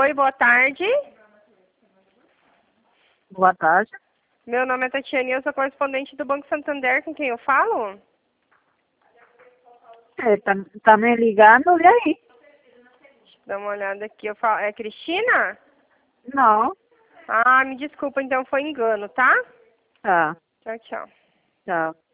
Oi, boa tarde. Boa tarde. Meu nome é Tatiane e eu sou correspondente do Banco Santander, com quem eu falo? Tá me ligando, e aí? Deixa eu dar uma olhada aqui. Eu falo... É Cristina? Não. Ah, me desculpa, então foi engano, tá? Tá, Tchau, tchau. tchau.